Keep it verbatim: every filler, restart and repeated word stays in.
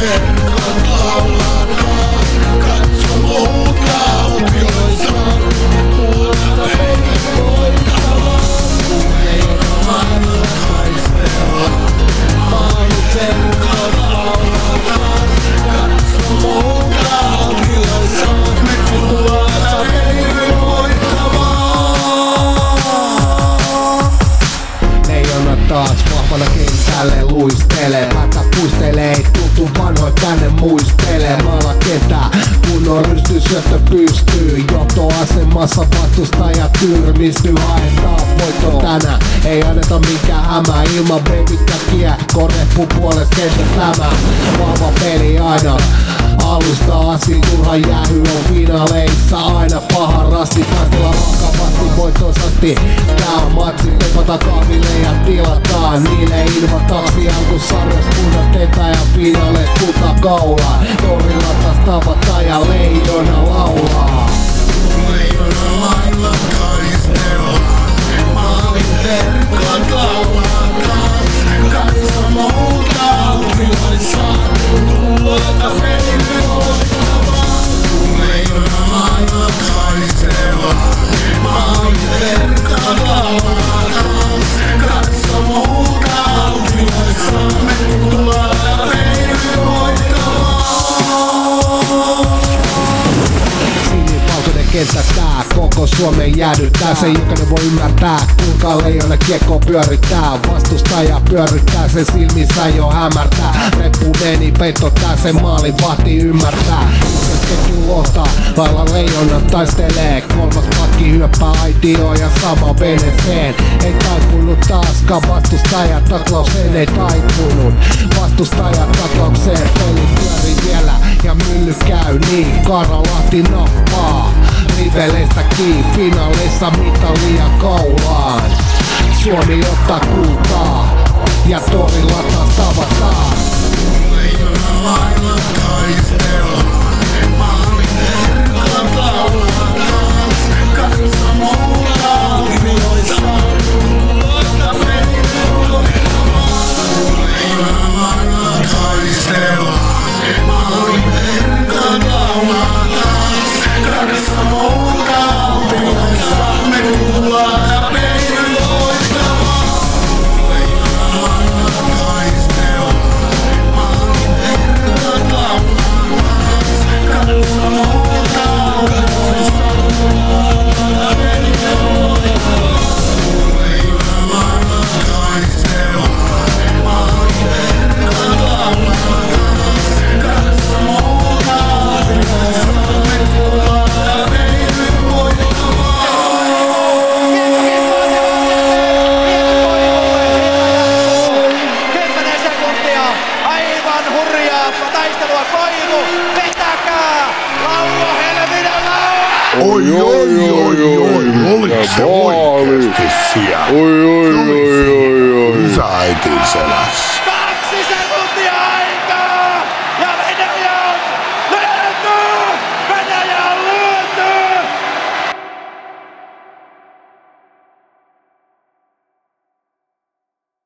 verkot laulataan, katso muut lautioissaan. Muuta ei voitavaa, kun ei ole mailla taistella. Maali verkot laulataan, katso muut lautioissaan. Muuta ei voitavaa. Leijona taas vahvana kentälle luistelee. Lättä puistelee, ei tuttu vanhoit tänne muistelee. Maala kentää, kun on rysty syöttö pystyy. Johtoasemassa vastustaja tyrmistyy. Haetaan voitto tänään, ei anneta mikään hämää. Ilman babytäkiä, korreppu puolesta kenttä tämä. Vahva peli aina, alusta asti turha jäähy on finaaleissa aina paha rasti. Taistella vakavasti voittoisasti. Tää on matsi, tepata kahville ja tilataan. Niille ilmataksi alkusarjas punnateita ja finaaleet puta kaulaa. Torilla taas tavataan ja leijona laulaa. Leijona lailla taistellaan, maalin verkot laulataan. Katso muuta autioissaan, tuota peli voittavaa. Leijona lailla taistellaan, maalin verkot laulataan. Katso muuta autioissaan, tuota peli voittavaa. Sinivalkoinen kenttä tää, koko Suomen jäädyttää. Sen jokainen voi ymmärtää, kuinka leijona kiekko pyörittää. Vastustaja pyörittää, sen silmissä jo hämärtää. Reppu meni, petottaa, sen maalin vahti ymmärtää. Ketju lohtaa, lailla leijona taistelee. Kolmas pakki hyöppää aitioon ja sama veneseen. Ei taipunut taaskaan, vastustaja taklaukseen ei taipunut. Vastustaja taklaukseen, peli pyöri vielä ja mylly käy niin. Karalahti nappaa, riveleistä kiinni, finaaleissa mitalia kaulaan. Suomi ottaa kultaa ja torilla taas tavataan. Leijona lailla taistellaan, maalin verkot laulataan. Katso muuta autioissaan, tuota peli voittavaa. Leijona lailla taistellaan, maalin verkot laulataan. Katso muuta autioissaan, tuota peli voittavaa. Leijona lailla taistellaan, maalin verkot laulataan. Katso muuta autioissaan, tuota peli voittavaa. Leijona lailla taistellaan, maalin verkot laulataan. Katso muuta autioissaan, tuota peli voittavaa. Kymmenen sekuntia, aivan hurjaa taistelua Koivu, vetäkää! Laulu Helminen laulu! Oi, oi, oi, oi, oliko se oikeesti siellä? Oi, oi, oi, oi, oi. Isä äitin selässä.